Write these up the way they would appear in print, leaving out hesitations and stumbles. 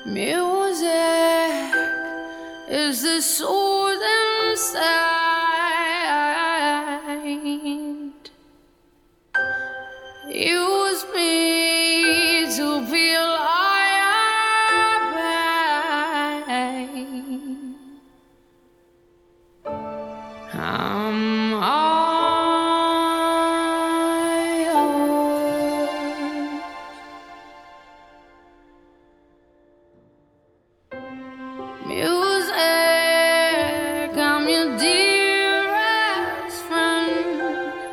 Music is the soothing sound. Use me to feel our pain. I'm all yours. Music, I'm your dearest friend.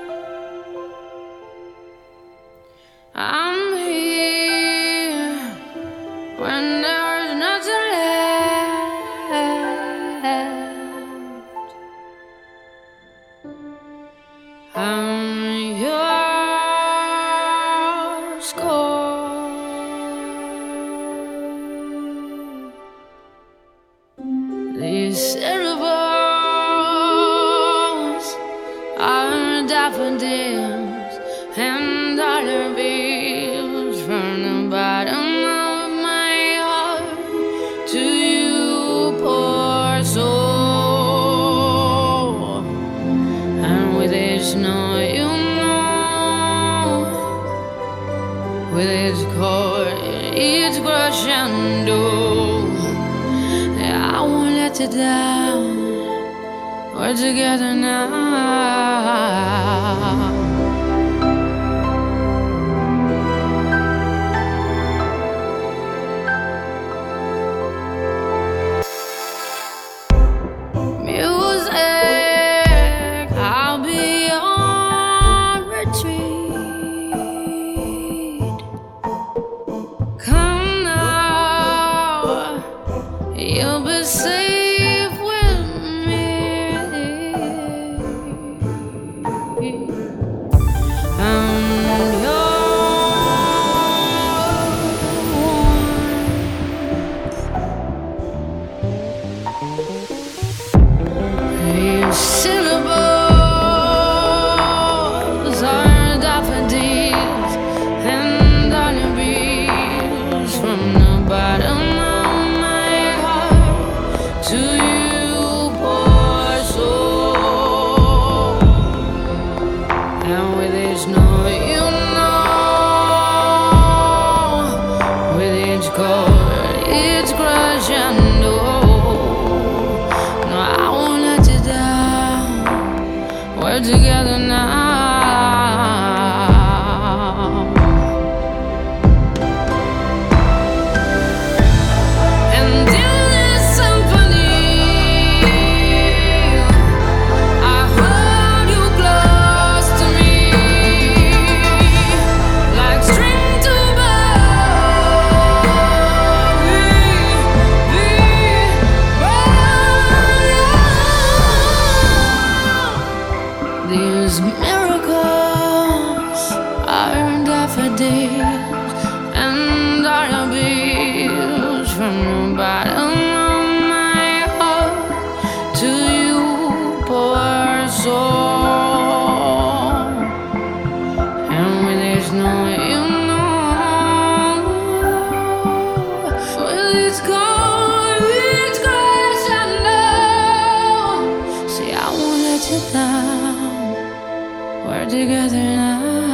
I'm here when there's nothing left. I'm your score. These syllables are daffodils and dollar bills from the bottom of my heart to you, poor soul. And with each note, you know, with each chord, each crescendo, I won't let you down. We're together now. Music, I'll be on retreat. Come now, you'll be safe with me. I'm your syllables are daffodils and dollar bills from the bottom of my heart to you, poor soul. And with each note, you know, with each chord, each crescendo, no, I won't let you down. We're together now. And in this symphony, I hold you close to me, like string to bow. These miracles are daffodils and dollar bills from the bottom of my heart to you, poor soul. And with each note, you know, with each chord, each crescendo, see, I won't let you down. We're together now.